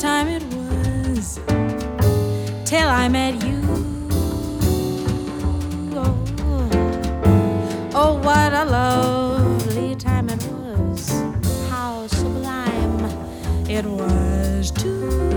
time it was till I met you. Oh, what a lovely time it was. How sublime it was too.